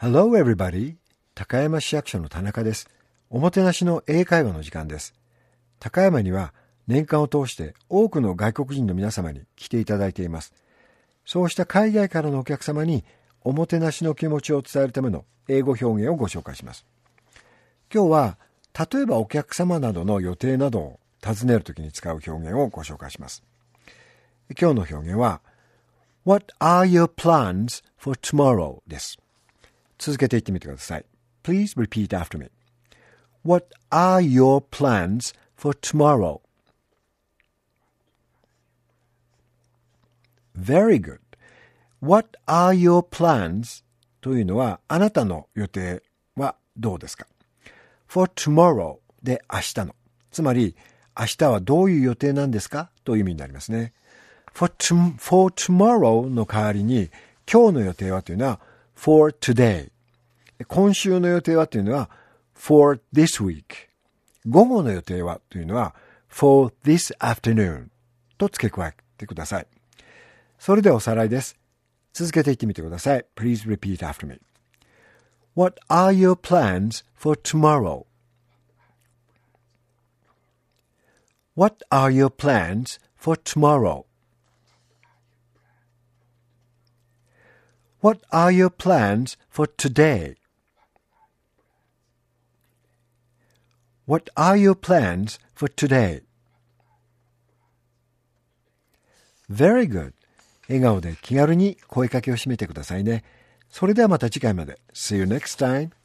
Hello everybody. 高山市役所の田中です。おもてなしの英会話の時間です。高山には年間を通して多くの外国人の皆様に来ていただいています。そうした海外からのお客様におもてなしの気持ちを伝えるための英語表現をご紹介します。今日は例えばお客様などの予定などを尋ねるときに使う表現をご紹介します。今日の表現は What are your plans for tomorrow? です。続けて言ってみてください。Please repeat after me. What are your plans for tomorrow? Very good. What are your plans? というのはあなたの予定はどうですか？ For tomorrow で明日の。つまり明日はどういう予定なんですかという意味になりますね。For tomorrow の代わりに今日の予定はというのは for today。今週の予定はというのは for this week。午後の予定はというのは for this afternoon と付け加えてください。それではおさらいです。続けて言ってみてください。Please repeat after me. What are your plans for tomorrow? What are your plans for tomorrow? What are your plans for today? What are your plans for today? Very good. 笑顔で気軽に声かけを締めてくださいね。それではまた次回まで。See you next time.